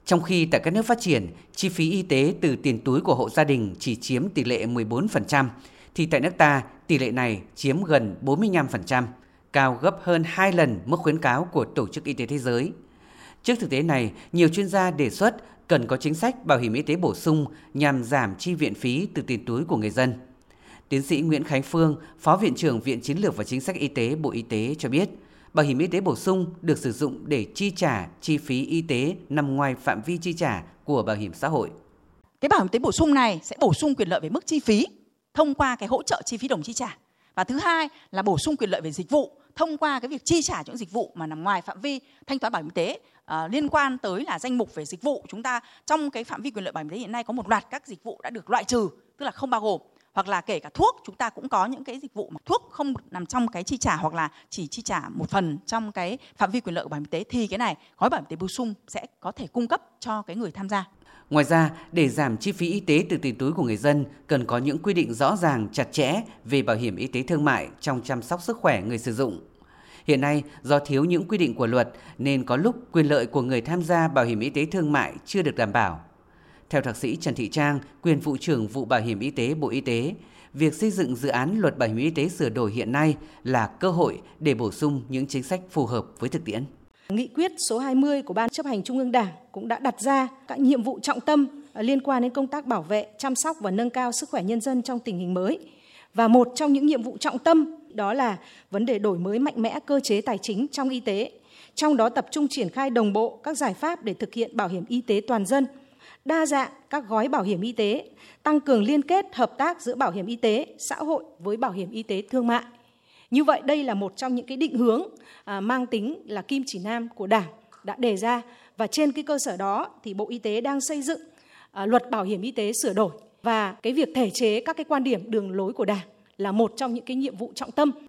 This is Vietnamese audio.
Trong khi tại các nước phát triển, chi phí y tế từ tiền túi của hộ gia đình chỉ chiếm tỷ lệ 14%, thì tại nước ta tỷ lệ này chiếm gần 45%, cao gấp hơn 2 lần mức khuyến cáo của Tổ chức Y tế Thế giới. Trước thực tế này, nhiều chuyên gia đề xuất cần có chính sách bảo hiểm y tế bổ sung nhằm giảm chi viện phí từ tiền túi của người dân. Tiến sĩ Nguyễn Khánh Phương, Phó Viện trưởng Viện Chiến lược và Chính sách Y tế Bộ Y tế cho biết, bảo hiểm y tế bổ sung được sử dụng để chi trả chi phí y tế nằm ngoài phạm vi chi trả của bảo hiểm xã hội. Cái bảo hiểm y tế bổ sung này sẽ bổ sung quyền lợi về mức chi phí thông qua cái hỗ trợ chi phí đồng chi trả. Và thứ hai là bổ sung quyền lợi về dịch vụ thông qua cái việc chi trả những dịch vụ mà nằm ngoài phạm vi thanh toán bảo hiểm y tế. Liên quan tới là danh mục về dịch vụ, chúng ta trong cái phạm vi quyền lợi bảo hiểm y tế hiện nay có một loạt các dịch vụ đã được loại trừ, tức là không bao gồm. Hoặc là kể cả thuốc, chúng ta cũng có những cái dịch vụ mà thuốc không nằm trong cái chi trả hoặc là chỉ chi trả một phần trong cái phạm vi quyền lợi của bảo hiểm y tế, thì cái này gói bảo hiểm y tế bổ sung sẽ có thể cung cấp cho cái người tham gia. Ngoài ra, để giảm chi phí y tế từ tiền túi của người dân, cần có những quy định rõ ràng, chặt chẽ về bảo hiểm y tế thương mại trong chăm sóc sức khỏe người sử dụng. Hiện nay, do thiếu những quy định của luật nên có lúc quyền lợi của người tham gia bảo hiểm y tế thương mại chưa được đảm bảo. Theo Thạc sĩ Trần Thị Trang, quyền vụ trưởng vụ Bảo hiểm y tế Bộ Y tế, việc xây dựng dự án luật bảo hiểm y tế sửa đổi hiện nay là cơ hội để bổ sung những chính sách phù hợp với thực tiễn. Nghị quyết số 20 của Ban Chấp hành Trung ương Đảng cũng đã đặt ra các nhiệm vụ trọng tâm liên quan đến công tác bảo vệ, chăm sóc và nâng cao sức khỏe nhân dân trong tình hình mới. Và một trong những nhiệm vụ trọng tâm đó là vấn đề đổi mới mạnh mẽ cơ chế tài chính trong y tế, trong đó tập trung triển khai đồng bộ các giải pháp để thực hiện bảo hiểm y tế toàn dân, đa dạng các gói bảo hiểm y tế, tăng cường liên kết hợp tác giữa bảo hiểm y tế xã hội với bảo hiểm y tế thương mại. Như vậy đây là một trong những cái định hướng mang tính là kim chỉ nam của Đảng đã đề ra, và trên cái cơ sở đó thì Bộ Y tế đang xây dựng luật bảo hiểm y tế sửa đổi, và cái việc thể chế các cái quan điểm đường lối của Đảng là một trong những cái nhiệm vụ trọng tâm.